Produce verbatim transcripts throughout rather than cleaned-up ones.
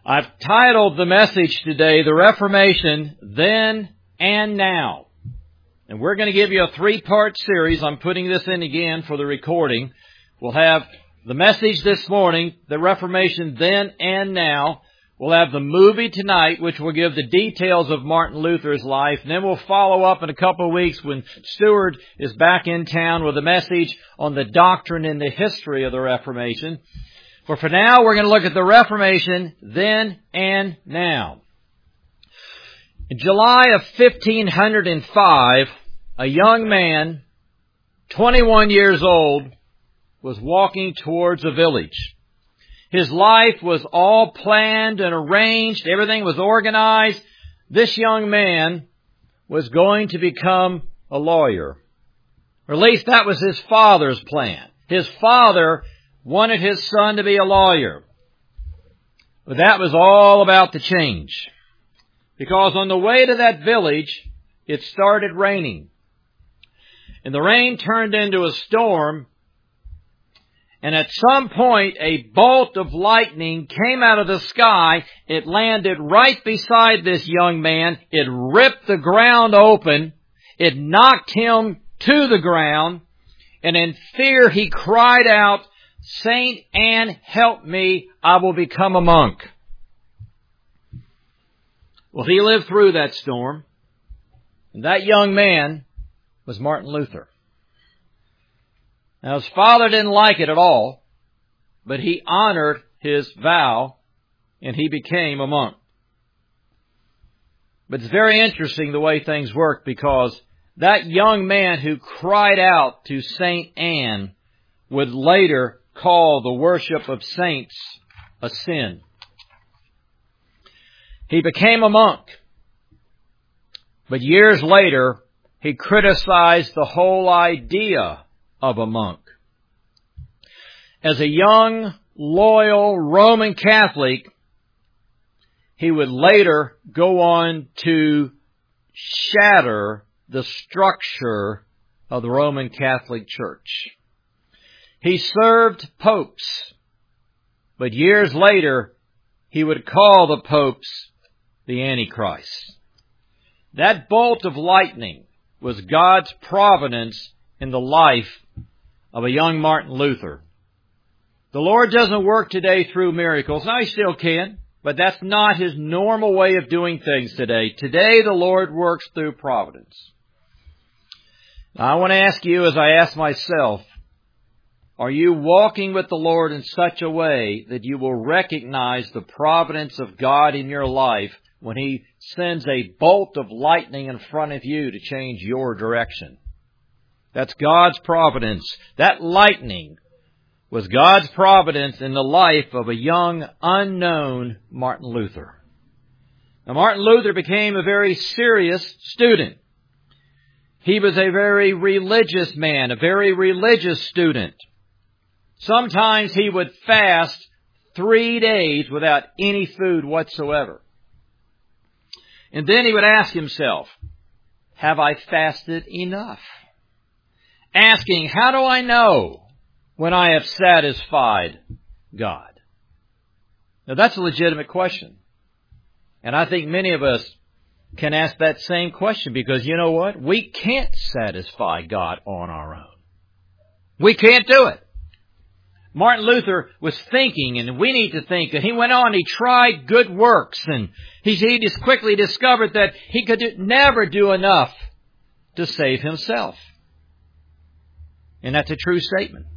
I've titled the message today, The Reformation, Then and Now. And we're going to give you a three-part series. I'm putting this in again for the recording. We'll have the message this morning, The Reformation, Then and Now. We'll have the movie tonight, which will give the details of Martin Luther's life. And then we'll follow up in a couple of weeks when Stuart is back in town with a message on the doctrine and the history of the Reformation. But for now, we're going to look at the Reformation, then and now. In July of fifteen oh five, a young man, twenty-one years old, was walking towards a village. His life was all planned and arranged. Everything was organized. This young man was going to become a lawyer. Or at least that was his father's plan. His father wanted his son to be a lawyer. But that was all about to change. Because on the way to that village, it started raining. And the rain turned into a storm. And at some point, a bolt of lightning came out of the sky. It landed right beside this young man. It ripped the ground open. It knocked him to the ground. And in fear, he cried out, "Saint Anne, help me, I will become a monk." Well, he lived through that storm. And that young man was Martin Luther. Now, his father didn't like it at all, but he honored his vow, and he became a monk. But it's very interesting the way things worked, because that young man who cried out to Saint Anne would later call the worship of saints a sin. He became a monk, but years later, he criticized the whole idea of a monk. As a young, loyal Roman Catholic, he would later go on to shatter the structure of the Roman Catholic Church. He served popes, but years later, he would call the popes the Antichrist. That bolt of lightning was God's providence in the life of a young Martin Luther. The Lord doesn't work today through miracles. Now, He still can, but that's not His normal way of doing things today. Today, the Lord works through providence. Now, I want to ask you, as I ask myself, are you walking with the Lord in such a way that you will recognize the providence of God in your life when He sends a bolt of lightning in front of you to change your direction? That's God's providence. That lightning was God's providence in the life of a young, unknown Martin Luther. Now, Martin Luther became a very serious student. He was a very religious man, a very religious student. Sometimes he would fast three days without any food whatsoever. And then he would ask himself, have I fasted enough? Asking, how do I know when I have satisfied God? Now, that's a legitimate question. And I think many of us can ask that same question, because you know what? We can't satisfy God on our own. We can't do it. Martin Luther was thinking, and we need to think, and he went on, he tried good works, and he, he just quickly discovered that he could do, never do enough to save himself. And that's a true statement.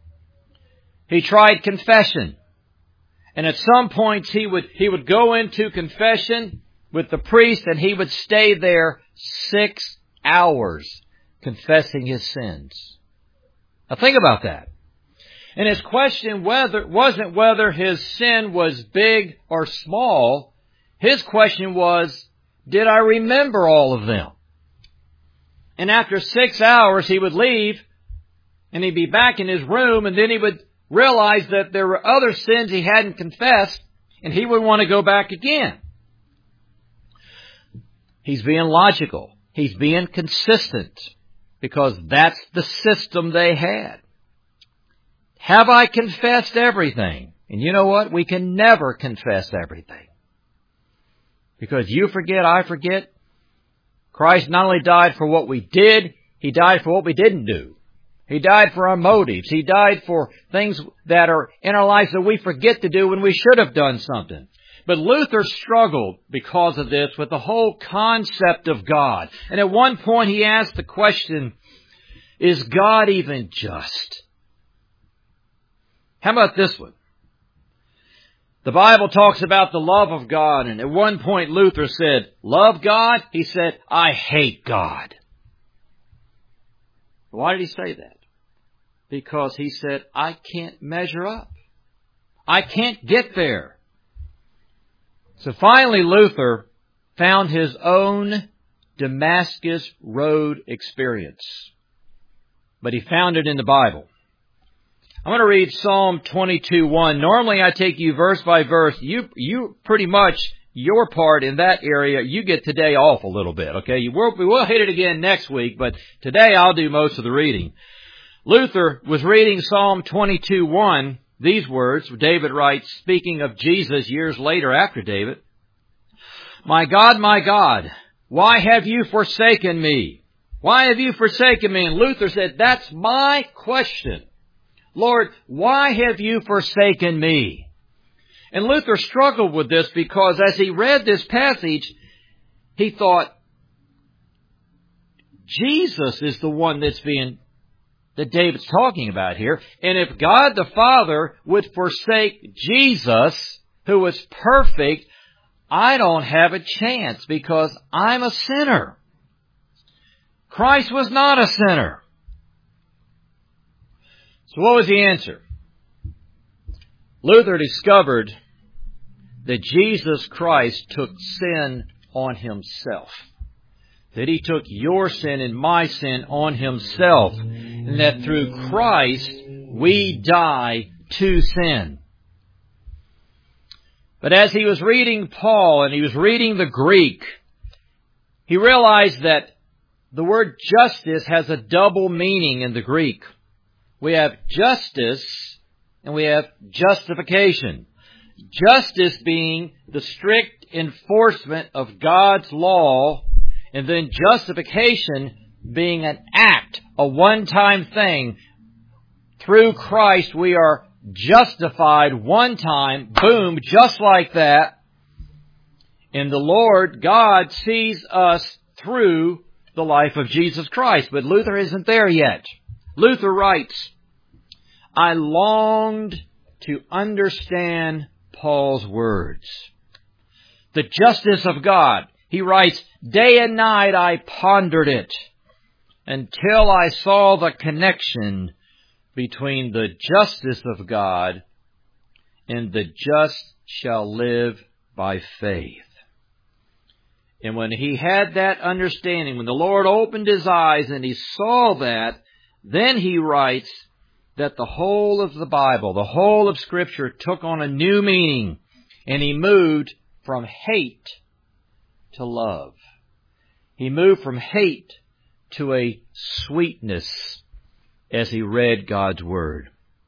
He tried confession. And at some points he would, he would go into confession with the priest, and he would stay there six hours confessing his sins. Now think about that. And his question whether wasn't whether his sin was big or small. His question was, did I remember all of them? And after six hours, he would leave, and he'd be back in his room, and then he would realize that there were other sins he hadn't confessed, and he would want to go back again. He's being logical. He's being consistent, because that's the system they had. Have I confessed everything? And you know what? We can never confess everything. Because you forget, I forget. Christ not only died for what we did, He died for what we didn't do. He died for our motives. He died for things that are in our lives that we forget to do when we should have done something. But Luther struggled because of this with the whole concept of God. And at one point he asked the question, is God even just? How about this one? The Bible talks about the love of God, and at one point Luther said, love God? He said, I hate God. Why did he say that? Because he said, I can't measure up. I can't get there. So finally Luther found his own Damascus Road experience. But he found it in the Bible. I'm going to read Psalm twenty-two one. Normally I take you verse by verse. You, you pretty much, your part in that area, you get today off a little bit, okay? You will, we will hit it again next week, but today I'll do most of the reading. Luther was reading Psalm twenty-two one, these words, David writes, speaking of Jesus years later after David, My God, my God, why have you forsaken me? Why have you forsaken me? And Luther said, that's my question. Lord, why have you forsaken me? And Luther struggled with this because as he read this passage, he thought, Jesus is the one that's being, that David's talking about here. And if God the Father would forsake Jesus, who was perfect, I don't have a chance because I'm a sinner. Christ was not a sinner. So what was the answer? Luther discovered that Jesus Christ took sin on Himself. That He took your sin and my sin on Himself. And that through Christ we die to sin. But as he was reading Paul and he was reading the Greek, he realized that the word justice has a double meaning in the Greek. We have justice and we have justification. Justice being the strict enforcement of God's law, and then justification being an act, a one-time thing. Through Christ we are justified one time, boom, just like that. And the Lord God sees us through the life of Jesus Christ. But Luther isn't there yet. Luther writes, I longed to understand Paul's words. The justice of God. He writes, day and night I pondered it until I saw the connection between the justice of God and the just shall live by faith. And when he had that understanding, when the Lord opened his eyes and he saw that, then he writes that the whole of the Bible, the whole of Scripture took on a new meaning, and he moved from hate to love. He moved from hate to a sweetness as he read God's Word.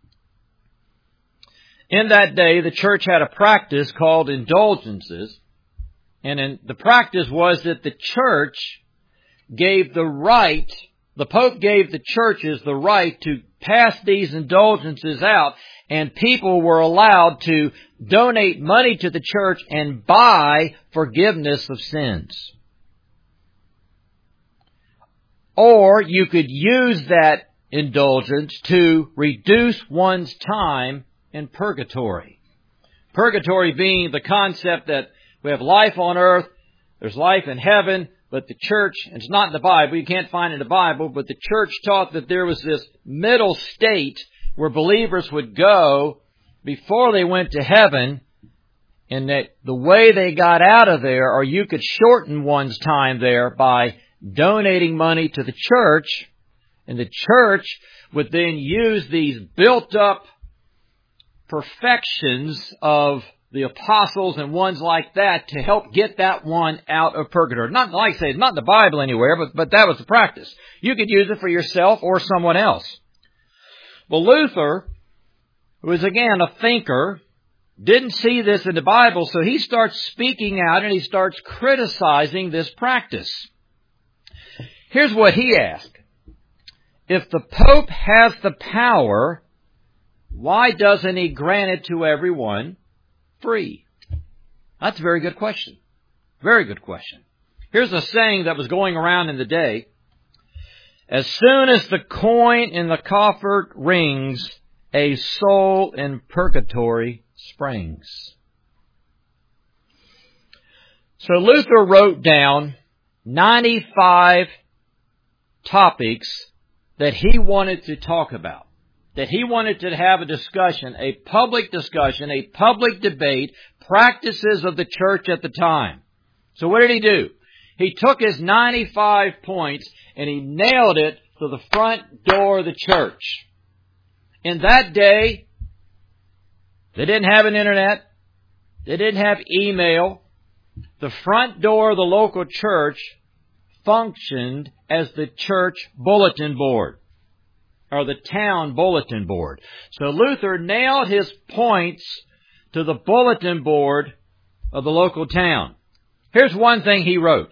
In that day, the church had a practice called indulgences, and in, the practice was that the church gave the right, the Pope gave the churches the right to pass these indulgences out, and people were allowed to donate money to the church and buy forgiveness of sins. Or you could use that indulgence to reduce one's time in purgatory. Purgatory being the concept that we have life on earth, there's life in heaven, but the church, and it's not in the Bible, you can't find it in the Bible, but the church taught that there was this middle state where believers would go before they went to heaven, and that the way they got out of there, or you could shorten one's time there by donating money to the church, and the church would then use these built-up perfections of the apostles and ones like that to help get that one out of purgatory. Not, like I say, it's not in the Bible anywhere, but, but that was the practice. You could use it for yourself or someone else. Well, Luther, who was again a thinker, didn't see this in the Bible, so he starts speaking out and he starts criticizing this practice. Here's what he asked. If the Pope has the power, why doesn't he grant it to everyone free? That's a very good question. Very good question. Here's a saying that was going around in the day. As soon as the coin in the coffer rings, a soul in purgatory springs. So Luther wrote down ninety-five topics that he wanted to talk about, that he wanted to have a discussion, a public discussion, a public debate, practices of the church at the time. So what did he do? He took his ninety-five points and he nailed it to the front door of the church. In that day, they didn't have an internet. They didn't have email. The front door of the local church functioned as the church bulletin board, or the town bulletin board. So Luther nailed his points to the bulletin board of the local town. Here's one thing he wrote.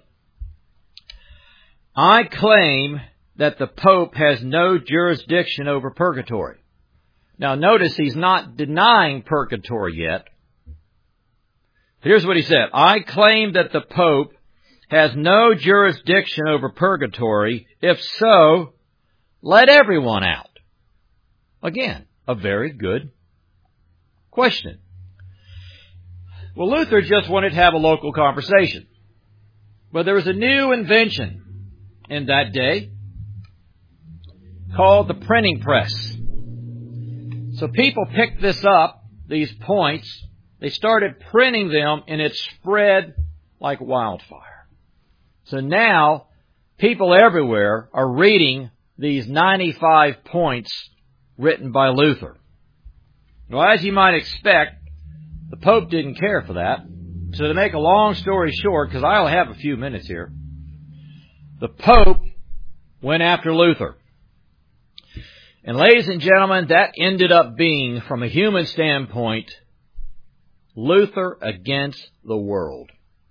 I claim that the Pope has no jurisdiction over purgatory. Now notice he's not denying purgatory yet. Here's what he said. I claim that the Pope has no jurisdiction over purgatory. If so, let everyone out. Again, a very good question. Well, Luther just wanted to have a local conversation. But there was a new invention in that day called the printing press. So people picked this up, these points. They started printing them, and it spread like wildfire. So now, people everywhere are reading these ninety-five points written by Luther. Well, as you might expect, the Pope didn't care for that. So to make a long story short, because I only have a few minutes here, the Pope went after Luther. And ladies and gentlemen, that ended up being, from a human standpoint, Luther against the world.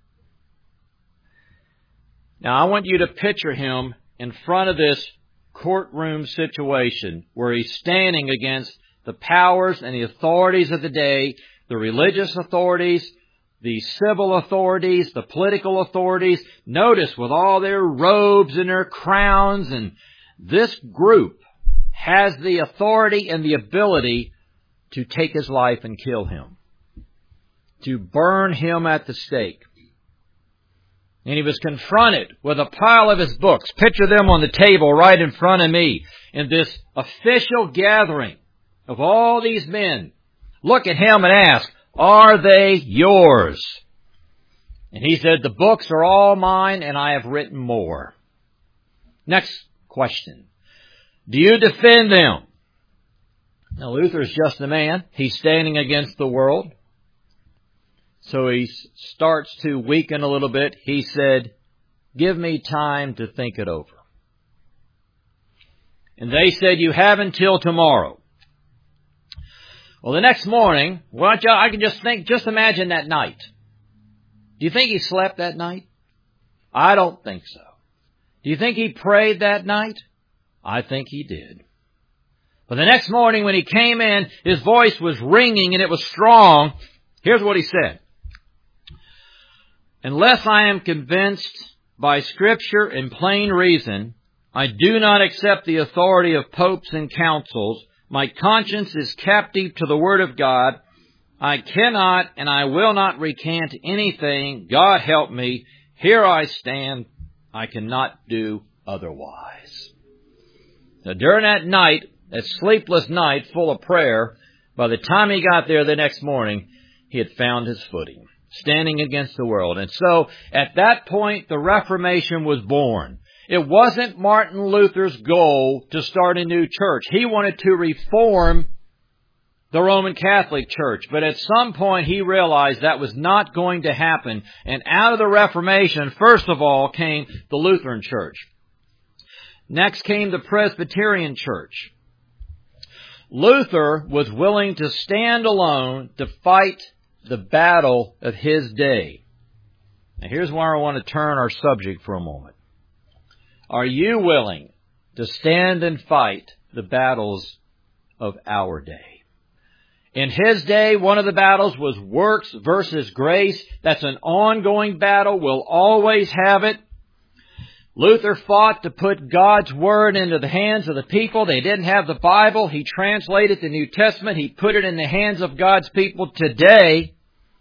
Now, I want you to picture him in front of this courtroom situation where he's standing against the powers and the authorities of the day, the religious authorities, the civil authorities, the political authorities. Notice with all their robes and their crowns, and this group has the authority and the ability to take his life and kill him, to burn him at the stake. And he was confronted with a pile of his books. Picture them on the table right in front of me in this official gathering of all these men. Look at him and ask, are they yours? And he said, the books are all mine and I have written more. Next question. Do you defend them? Now Luther's just a man. He's standing against the world. So he starts to weaken a little bit. He said, give me time to think it over. And they said, you have until tomorrow. Well, the next morning, why don't you, I can just think, just imagine that night. Do you think he slept that night? I don't think so. Do you think he prayed that night? I think he did. But the next morning when he came in, his voice was ringing and it was strong. Here's what he said. Unless I am convinced by Scripture and plain reason, I do not accept the authority of popes and councils. My conscience is captive to the Word of God. I cannot and I will not recant anything. God help me. Here I stand. I cannot do otherwise. Now, during that night, that sleepless night full of prayer, by the time he got there the next morning, he had found his footing, standing against the world. And so, at that point, the Reformation was born. It wasn't Martin Luther's goal to start a new church. He wanted to reform the Roman Catholic Church. But at some point, he realized that was not going to happen. And out of the Reformation, first of all, came the Lutheran Church. Next came the Presbyterian Church. Luther was willing to stand alone to fight the battle of his day. Now here's where I want to turn our subject for a moment. Are you willing to stand and fight the battles of our day? In his day, one of the battles was works versus grace. That's an ongoing battle. We'll always have it. Luther fought to put God's Word into the hands of the people. They didn't have the Bible. He translated the New Testament. He put it in the hands of God's people. Today,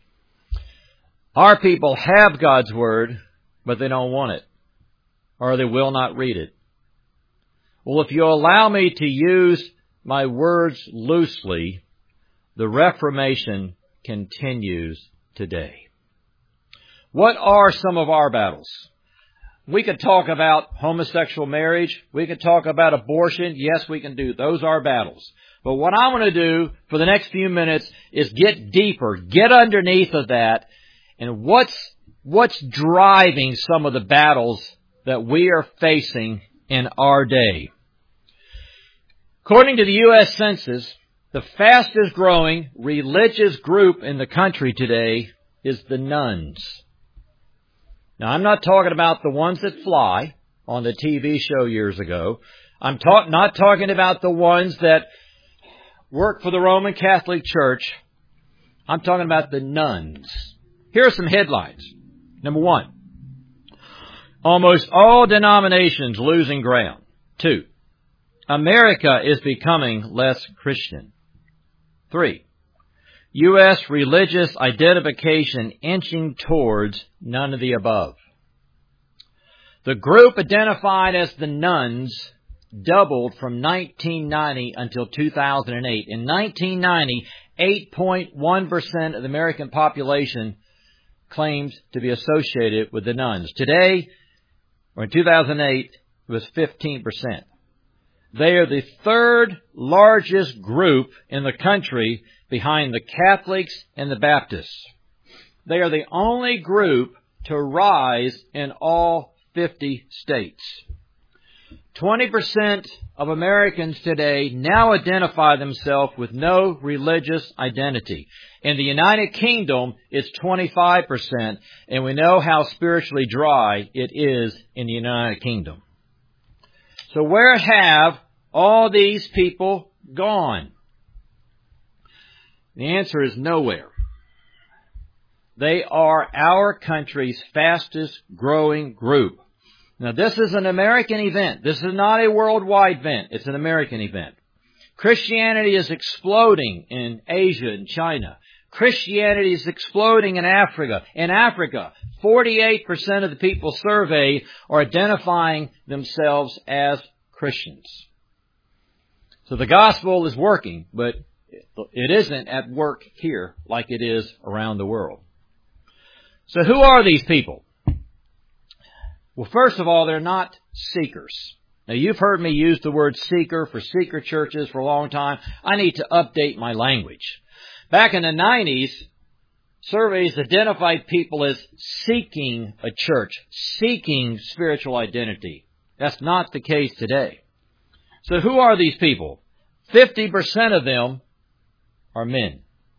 our people have God's Word, but they don't want it, or they will not read it. Well, if you allow me to use my words loosely, the Reformation continues today. What are some of our battles? We could talk about homosexual marriage. We could talk about abortion. Yes, we can do. Those are battles. But what I want to do for the next few minutes is get deeper, get underneath of that, and what's, what's driving some of the battles that we are facing in our day. According to the U S Census, the fastest growing religious group in the country today is the nuns. Now, I'm not talking about the ones that fly on the T V show years ago. I'm talk, not talking about the ones that work for the Roman Catholic Church. I'm talking about the nuns. Here are some headlines. Number one, almost all denominations losing ground. Two, America is becoming less Christian. Three, U S religious identification inching towards none of the above. The group identified as the nuns doubled from nineteen ninety until two thousand eight. In nineteen ninety, eight point one percent of the American population claimed to be associated with the nuns. Today, or in two thousand eight, it was fifteen percent. They are the third largest group in the country behind the Catholics and the Baptists. They are the only group to rise in all fifty states. twenty percent of Americans today now identify themselves with no religious identity. In the United Kingdom, it's twenty-five percent, and we know how spiritually dry it is in the United Kingdom. So where have all these people gone? The answer is nowhere. They are our country's fastest growing group. Now, this is an American event. This is not a worldwide event. It's an American event. Christianity is exploding in Asia and China. Christianity is exploding in Africa. In Africa, forty-eight percent of the people surveyed are identifying themselves as Christians. So the gospel is working, but it isn't at work here like it is around the world. So who are these people? Well, first of all, they're not seekers. Now, you've heard me use the word seeker for seeker churches for a long time. I need to update my language. Back in the nineties, surveys identified people as seeking a church, seeking spiritual identity. That's not the case today. So who are these people? fifty percent of them are men.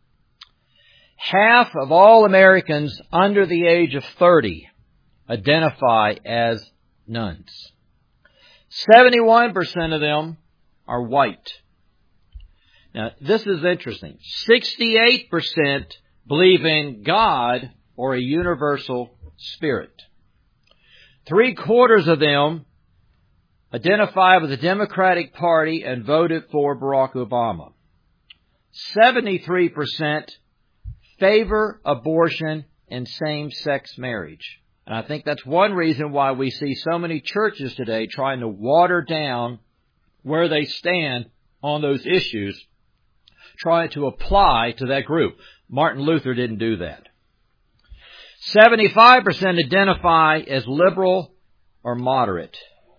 Half of all Americans under the age of thirty identify as nuns. seventy-one percent of them are white. Now, this is interesting. sixty-eight percent believe in God or a universal spirit. Three quarters of them identify with the Democratic Party and voted for Barack Obama. seventy-three percent favor abortion and same-sex marriage. And I think that's one reason why we see so many churches today trying to water down where they stand on those issues, trying to apply to that group. Martin Luther didn't do that. seventy-five percent identify as liberal or moderate.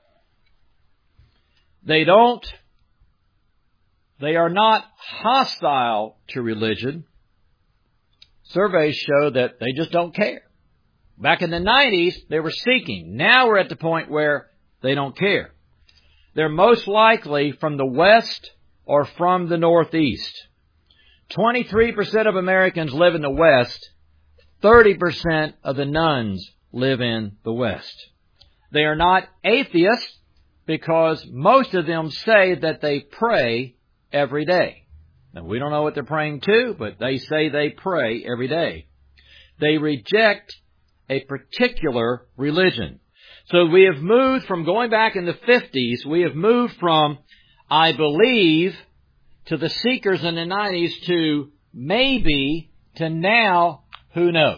They don't, they are not hostile to religion. Surveys show that they just don't care. Back in the nineties, they were seeking. Now we're at the point where they don't care. They're most likely from the West or from the Northeast. twenty-three percent of Americans live in the West. thirty percent of the nones live in the West. They are not atheists because most of them say that they pray every day. Now, we don't know what they're praying to, but they say they pray every day. They reject a particular religion. So we have moved from going back in the fifties, we have moved from I believe to the seekers in the nineties to maybe to now, who knows?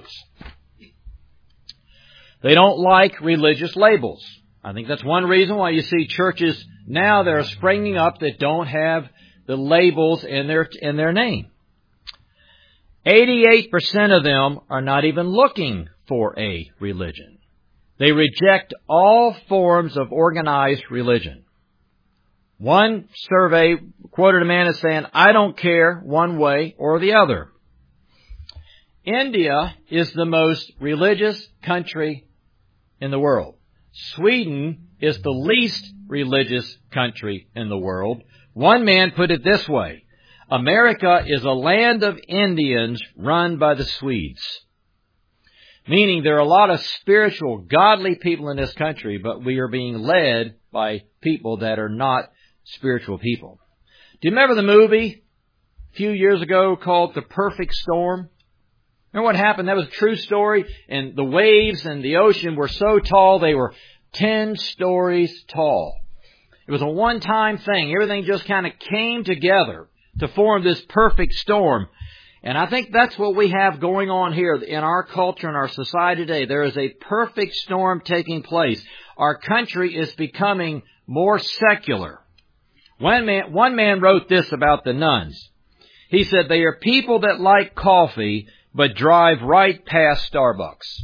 They don't like religious labels. I think that's one reason why you see churches now that are springing up that don't have the labels in their in their name. eighty-eight percent of them are not even looking for a religion. They reject all forms of organized religion. One survey quoted a man as saying, I don't care one way or the other. India is the most religious country in the world. Sweden is the least religious country in the world. One man put it this way, America is a land of Indians run by the Swedes. Meaning there are a lot of spiritual, godly people in this country, but we are being led by people that are not spiritual people. Do you remember the movie a few years ago called The Perfect Storm? Remember what happened? That was a true story, and the waves and the ocean were so tall, they were ten stories tall. It was a one-time thing. Everything just kind of came together to form this perfect storm. And I think that's what we have going on here in our culture and our society today. There is a perfect storm taking place. Our country is becoming more secular. One man, one man wrote this about the nuns. He said, they are people that like coffee, but drive right past Starbucks.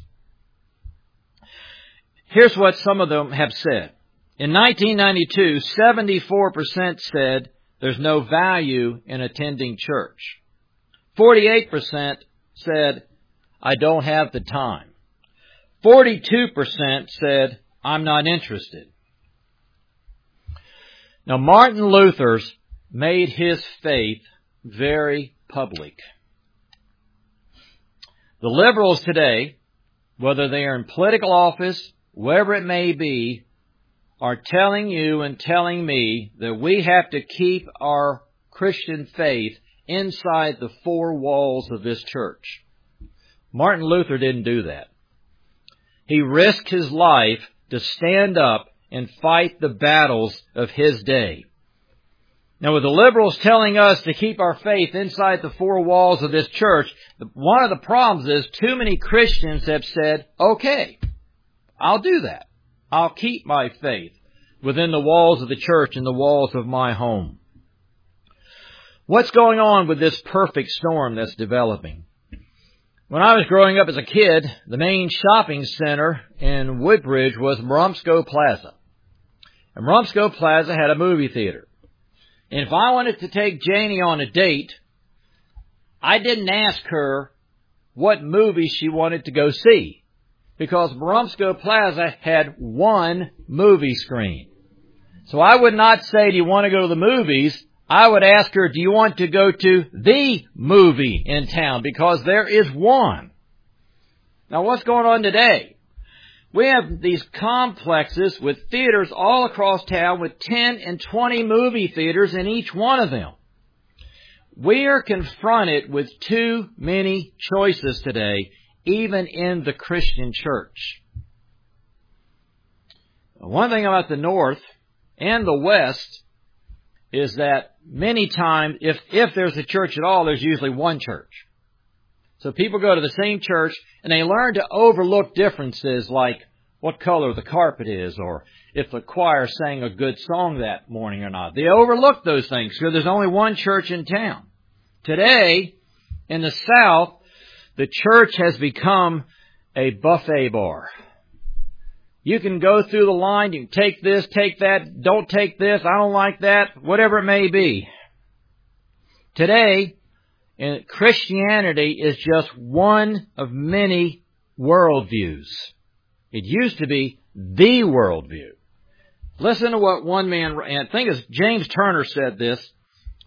Here's what some of them have said. In nineteen ninety-two, seventy-four percent said there's no value in attending church. forty-eight percent said, I don't have the time. forty-two percent said, I'm not interested. Now, Martin Luther's made his faith very public. The liberals today, whether they are in political office, wherever it may be, are telling you and telling me that we have to keep our Christian faith inside the four walls of this church. Martin Luther didn't do that. He risked his life to stand up and fight the battles of his day. Now, with the liberals telling us to keep our faith inside the four walls of this church, one of the problems is too many Christians have said, okay, I'll do that. I'll keep my faith within the walls of the church and the walls of my home. What's going on with this perfect storm that's developing? When I was growing up as a kid, the main shopping center in Woodbridge was Marumsco Plaza. And Marumsco Plaza had a movie theater. And if I wanted to take Janie on a date, I didn't ask her what movie she wanted to go see, because Marumsco Plaza had one movie screen. So I would not say, do you want to go to the movies? I would ask her, do you want to go to the movie in town? Because there is one. Now, what's going on today? We have these complexes with theaters all across town with ten and twenty movie theaters in each one of them. We are confronted with too many choices today, even in the Christian church. One thing about the North and the West is that many times, if, if there's a church at all, there's usually one church. So people go to the same church and they learn to overlook differences like what color the carpet is or if the choir sang a good song that morning or not. They overlook those things because there's only one church in town. Today, in the South, the church has become a buffet bar. You can go through the line, you can take this, take that, don't take this, I don't like that, whatever it may be. Today, Christianity is just one of many worldviews. It used to be the worldview. Listen to what one man, and I think it's James Turner said this.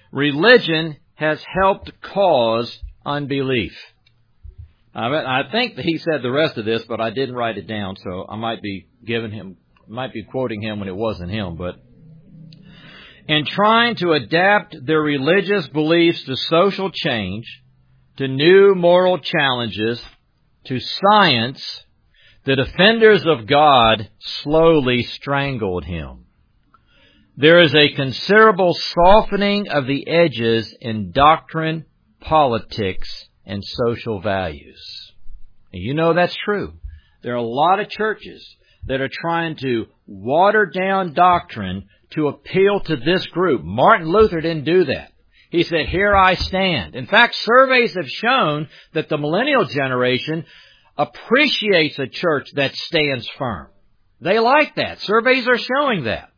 Religion has helped cause unbelief. I think that he said the rest of this, but I didn't write it down, so I might be giving him, might be quoting him when it wasn't him. But in trying to adapt their religious beliefs to social change, to new moral challenges, to science, the defenders of God slowly strangled him. There is a considerable softening of the edges in doctrine, politics, and social values. And you know that's true. There are a lot of churches that are trying to water down doctrine to appeal to this group. Martin Luther didn't do that. He said, "Here I stand." In fact, surveys have shown that the millennial generation appreciates a church that stands firm. They like that. Surveys are showing that.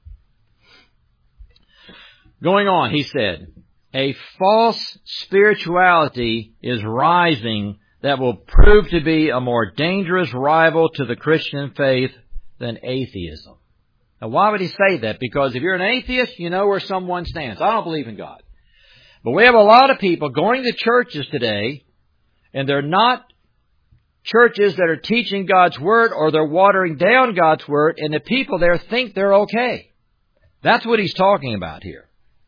Going on, he said, a false spirituality is rising that will prove to be a more dangerous rival to the Christian faith than atheism. Now, why would he say that? Because if you're an atheist, you know where someone stands. I don't believe in God. But we have a lot of people going to churches today, and they're not churches that are teaching God's Word, or they're watering down God's Word, and the people there think they're okay. That's what he's talking about here.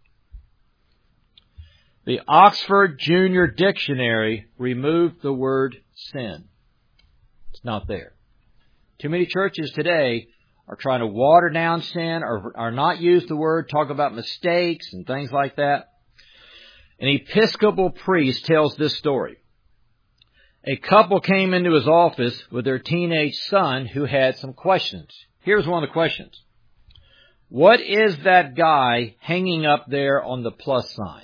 The Oxford Junior Dictionary removed the word sin. It's not there. Too many churches today are trying to water down sin, or are not use the word, talk about mistakes and things like that. An Episcopal priest tells this story. A couple came into his office with their teenage son who had some questions. Here's one of the questions. What is that guy hanging up there on the plus sign?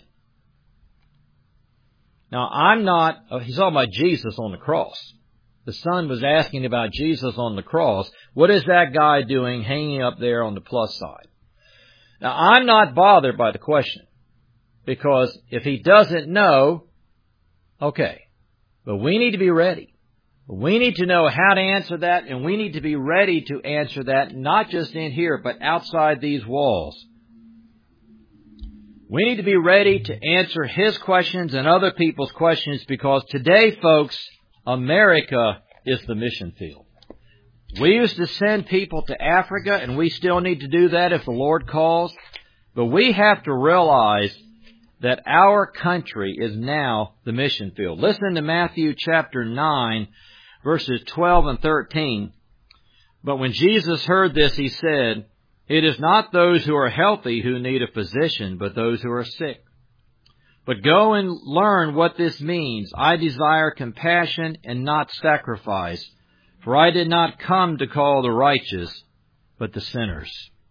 Now, I'm not, oh, he's talking about Jesus on the cross. The son was asking about Jesus on the cross. What is that guy doing hanging up there on the plus side? Now, I'm not bothered by the question, because if he doesn't know, okay. But we need to be ready. We need to know how to answer that, and we need to be ready to answer that, not just in here, but outside these walls. We need to be ready to answer his questions and other people's questions, because today, folks, America is the mission field. We used to send people to Africa, and we still need to do that if the Lord calls. But we have to realize that our country is now the mission field. Listen to Matthew chapter nine, verses twelve and thirteen. But when Jesus heard this, he said, "It is not those who are healthy who need a physician, but those who are sick. But go and learn what this means. I desire compassion and not sacrifice, for I did not come to call the righteous, but the sinners."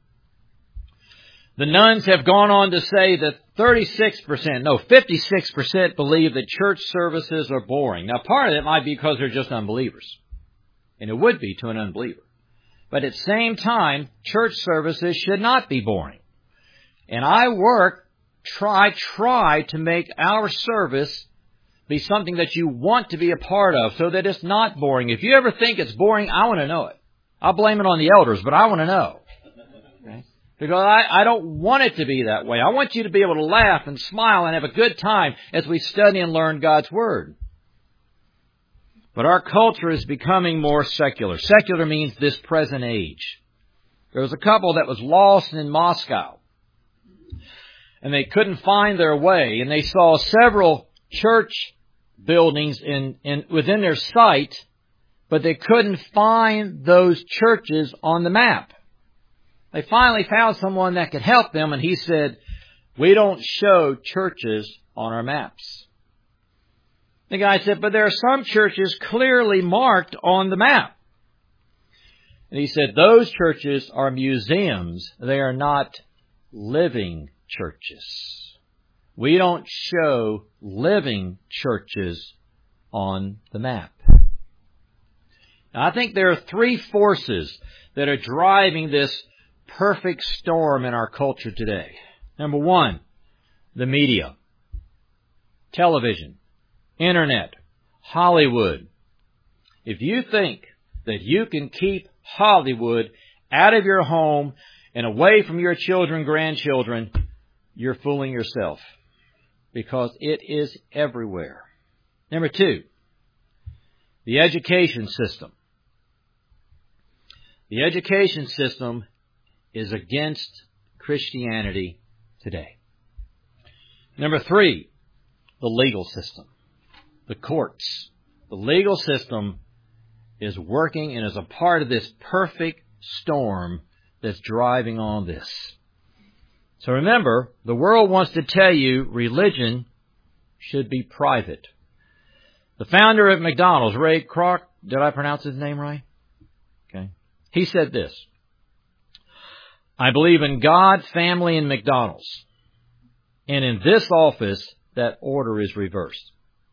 The nuns have gone on to say that thirty-six percent, no, fifty-six percent believe that church services are boring. Now, part of it might be because they're just unbelievers. And it would be to an unbeliever. But at the same time, church services should not be boring. And I work, try, try to make our service be something that you want to be a part of, so that it's not boring. If you ever think it's boring, I want to know it. I'll blame it on the elders, but I want to know. Okay? Because I, I don't want it to be that way. I want you to be able to laugh and smile and have a good time as we study and learn God's Word. But our culture is becoming more secular. Secular means this present age. There was a couple that was lost in Moscow, and they couldn't find their way, and they saw several church buildings in, in within their sight, but they couldn't find those churches on the map. They finally found someone that could help them, and he said, "We don't show churches on our maps." The guy said, "But there are some churches clearly marked on the map." And he said, "Those churches are museums. They are not living churches. We don't show living churches on the map." Now, I think there are three forces that are driving this perfect storm in our culture today. Number one, the media, television, internet, Hollywood. If you think that you can keep Hollywood out of your home and away from your children, grandchildren, you're fooling yourself. because it is everywhere. Number two, the education system. The education system is against Christianity today. Number three, the legal system. The courts. The legal system is working and is a part of this perfect storm that's driving on this. So remember, the world wants to tell you religion should be private. The founder of McDonald's, Ray Kroc, did I pronounce his name right? Okay. He said this: I believe in God, family, and McDonald's. And in this office, that order is reversed.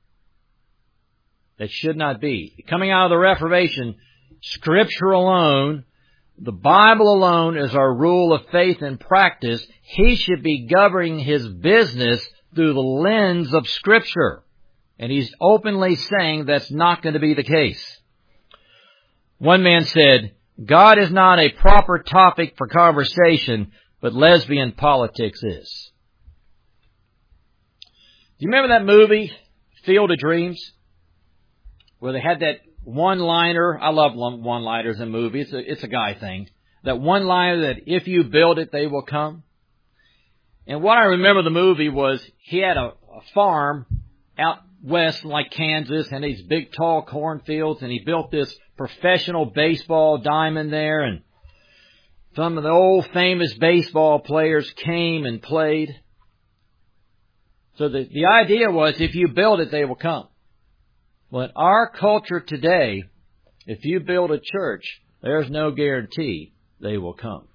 That should not be. Coming out of the Reformation, Scripture alone, the Bible alone is our rule of faith and practice. He should be governing his business through the lens of Scripture. And he's openly saying that's not going to be the case. One man said, God is not a proper topic for conversation, but lesbian politics is. Do you remember that movie, Field of Dreams? Where they had that one-liner. I love one-liners in movies. It's a, it's a guy thing. That one-liner that if you build it, they will come. And what I remember the movie was he had a, a farm out west like Kansas and these big tall cornfields, and he built this professional baseball diamond there, and some of the old famous baseball players came and played. So the, the idea was if you build it, they will come. Well, in our culture today, if you build a church, there's no guarantee they will come.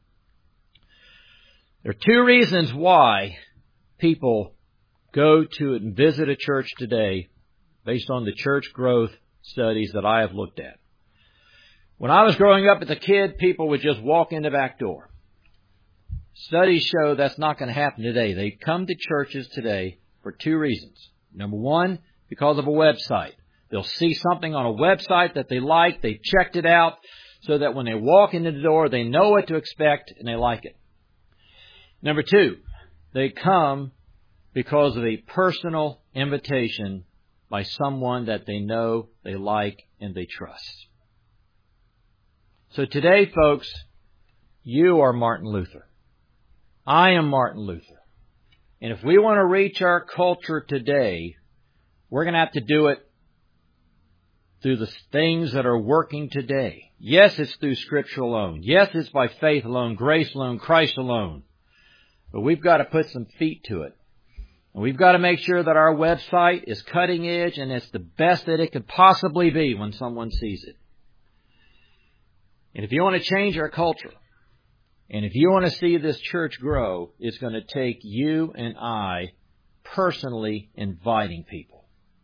There are two reasons why people go to and visit a church today based on the church growth studies that I have looked at. When I was growing up as a kid, people would just walk in the back door. Studies show that's not going to happen today. They come to churches today for two reasons. Number one, because of a website. They'll see something on a website that they like, they've checked it out, so that when they walk into the door, they know what to expect and they like it. Number two, they come because of a personal invitation by someone that they know, they like, and they trust. So today, folks, you are Martin Luther. I am Martin Luther. And if we want to reach our culture today, we're going to have to do it through the things that are working today. Yes, it's through Scripture alone. Yes, it's by faith alone, grace alone, Christ alone. But we've got to put some feet to it. And we've got to make sure that our website is cutting edge and it's the best that it could possibly be when someone sees it. And if you want to change our culture, and if you want to see this church grow, it's going to take you and I personally inviting people.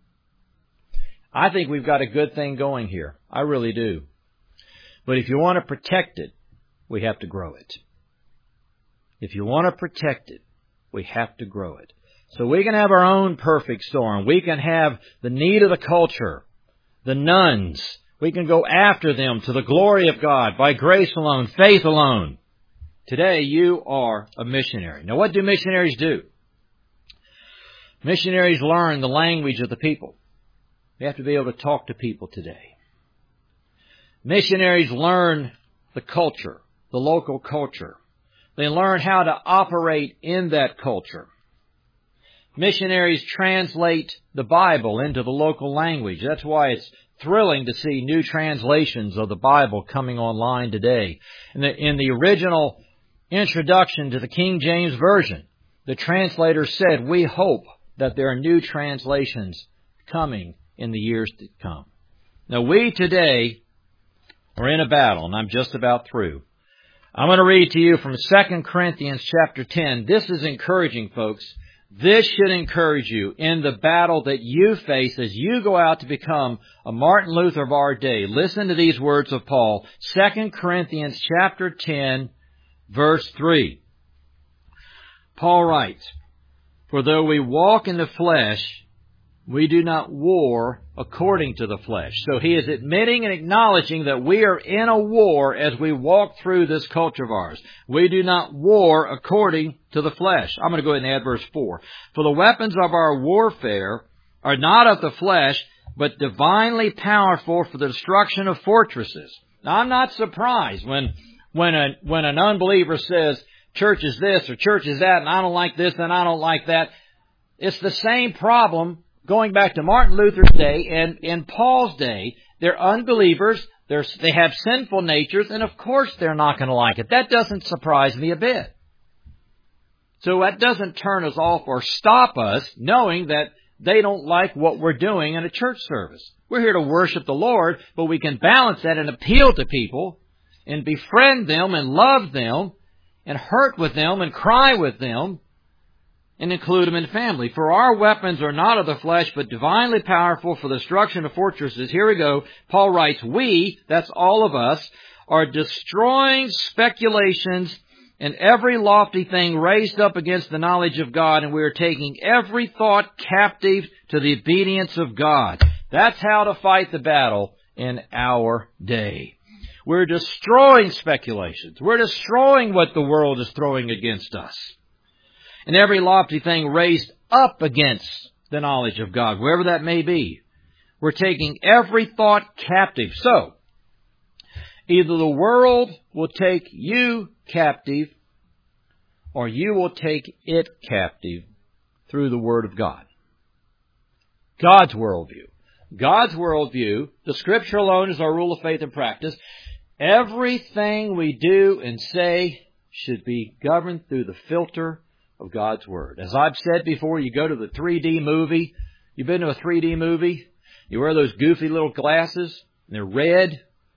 I think we've got a good thing going here. I really do. But if you want to protect it, we have to grow it. If you want to protect it, we have to grow it. So we can have our own perfect storm. We can have the need of the culture, the nuns. We can go after them to the glory of God by grace alone, faith alone. Today, you are a missionary. Now, what do missionaries do? Missionaries learn the language of the people. They have to be able to talk to people today. Missionaries learn the culture, the local culture. They learn how to operate in that culture. Missionaries translate the Bible into the local language. That's why it's thrilling to see new translations of the Bible coming online today. In the, in the original introduction to the King James Version, the translator said, we hope that there are new translations coming in the years to come. Now, we today are in a battle, and I'm just about through. I'm going to read to you from Second Corinthians chapter ten. This is encouraging, folks. This should encourage you in the battle that you face as you go out to become a Martin Luther of our day. Listen to these words of Paul. Second Corinthians chapter ten, verse three. Paul writes, for though we walk in the flesh, we do not war according to the flesh. So he is admitting and acknowledging that we are in a war as we walk through this culture of ours. We do not war according to the flesh. I'm going to go ahead and add verse four. For the weapons of our warfare are not of the flesh, but divinely powerful for the destruction of fortresses. Now, I'm not surprised when when a, when an unbeliever says, church is this or church is that, and I don't like this and I don't like that. It's the same problem going back to Martin Luther's day and in Paul's day. They're unbelievers, they're, they have sinful natures, and of course they're not going to like it. That doesn't surprise me a bit. So that doesn't turn us off or stop us knowing that they don't like what we're doing in a church service. We're here to worship the Lord, but we can balance that and appeal to people and befriend them and love them and hurt with them and cry with them and include them in family. For our weapons are not of the flesh, but divinely powerful for the destruction of fortresses. Here we go. Paul writes, we, that's all of us, are destroying speculations and every lofty thing raised up against the knowledge of God, and we are taking every thought captive to the obedience of God. That's how to fight the battle in our day. We're destroying speculations. We're destroying what the world is throwing against us. And every lofty thing raised up against the knowledge of God, wherever that may be. We're taking every thought captive. So, either the world will take you captive, or you will take it captive through the Word of God. God's worldview. God's worldview, the Scripture alone is our rule of faith and practice. Everything we do and say should be governed through the filter of God's Word. As I've said before, you go to the three D movie. You've been to a three D movie. You wear those goofy little glasses, and they're red.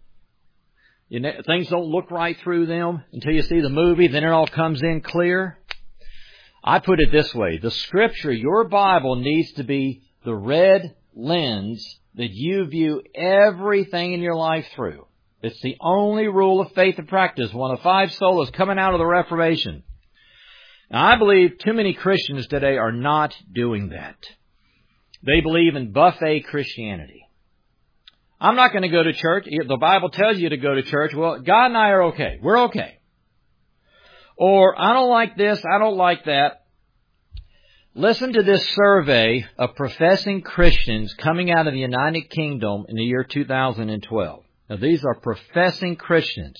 You know, things don't look right through them until you see the movie. Then it all comes in clear. I put it this way. The Scripture, your Bible, needs to be the red lens that you view everything in your life through. It's the only rule of faith and practice. One of five solas coming out of the Reformation. Now, I believe too many Christians today are not doing that. They believe in buffet Christianity. I'm not going to go to church. The Bible tells you to go to church. Well, God and I are okay. We're okay. Or, I don't like this, I don't like that. Listen to this survey of professing Christians coming out of the United Kingdom in the year two thousand twelve. Now, these are professing Christians.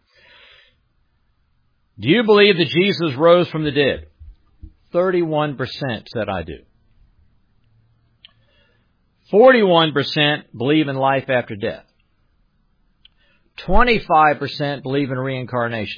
Do you believe that Jesus rose from the dead? thirty-one percent said I do. forty-one percent believe in life after death. twenty-five percent believe in reincarnation.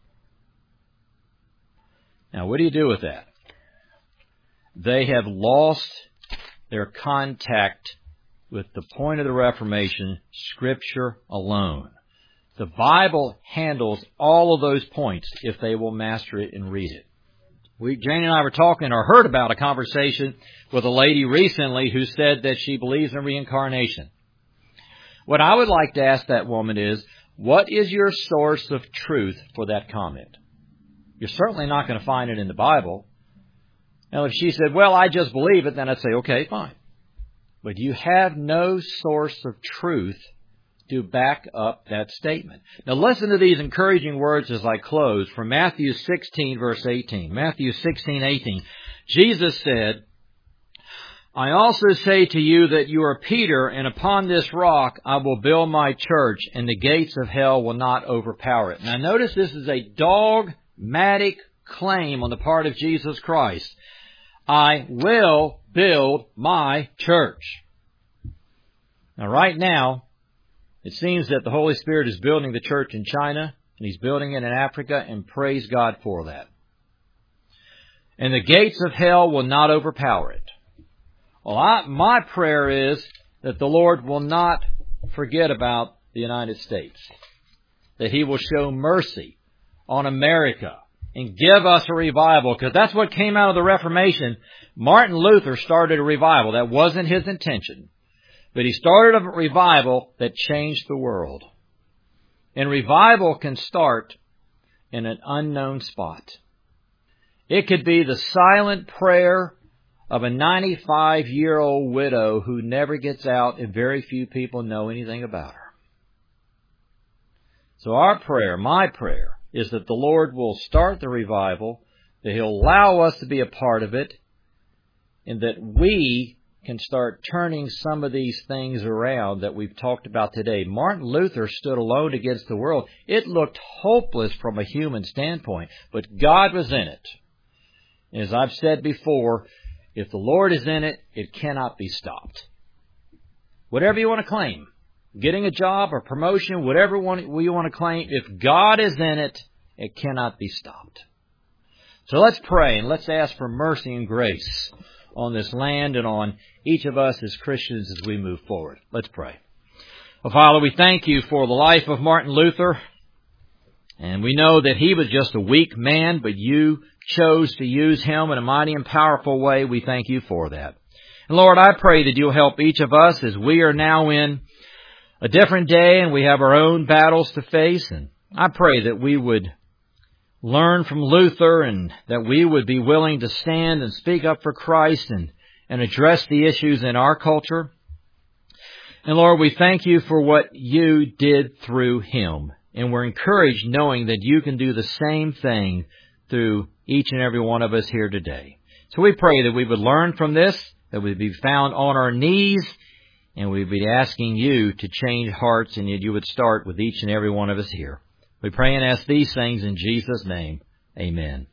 Now, what do you do with that? They have lost their contact with the point of the Reformation, Scripture alone. The Bible handles all of those points if they will master it and read it. We, Jane and I were talking or heard about a conversation with a lady recently who said that she believes in reincarnation. What I would like to ask that woman is, what is your source of truth for that comment? You're certainly not going to find it in the Bible. Now, if she said, well, I just believe it, then I'd say, okay, fine. But you have no source of truth to back up that statement. Now listen to these encouraging words as I close from Matthew sixteen, verse eighteen. Matthew sixteen, eighteen. Jesus said, I also say to you that you are Peter, and upon this rock I will build my church, and the gates of hell will not overpower it. Now notice this is a dogmatic claim on the part of Jesus Christ. I will build my church. Now right now, it seems that the Holy Spirit is building the church in China, and He's building it in Africa, and praise God for that. And the gates of hell will not overpower it. Well, I, my prayer is that the Lord will not forget about the United States. That He will show mercy on America and give us a revival, because that's what came out of the Reformation. Martin Luther started a revival. That wasn't his intention. But he started a revival that changed the world. And revival can start in an unknown spot. It could be the silent prayer of a ninety-five-year-old widow who never gets out and very few people know anything about her. So our prayer, my prayer, is that the Lord will start the revival, that He'll allow us to be a part of it, and that we can start turning some of these things around that we've talked about today. Martin Luther stood alone against the world. It looked hopeless from a human standpoint, but God was in it. As I've said before, if the Lord is in it, it cannot be stopped. Whatever you want to claim, getting a job or promotion, whatever you want to claim, if God is in it, it cannot be stopped. So let's pray and let's ask for mercy and grace on this land and on each of us as Christians as we move forward. Let's pray. Well, Father, we thank You for the life of Martin Luther. And we know that he was just a weak man, but You chose to use him in a mighty and powerful way. We thank You for that. And Lord, I pray that You'll help each of us as we are now in a different day and we have our own battles to face. And I pray that we would learn from Luther and that we would be willing to stand and speak up for Christ and, and address the issues in our culture. And Lord, we thank You for what You did through him. And we're encouraged knowing that You can do the same thing through each and every one of us here today. So we pray that we would learn from this, that we'd be found on our knees, and we'd be asking You to change hearts, and that You would start with each and every one of us here. We pray and ask these things in Jesus' name. Amen.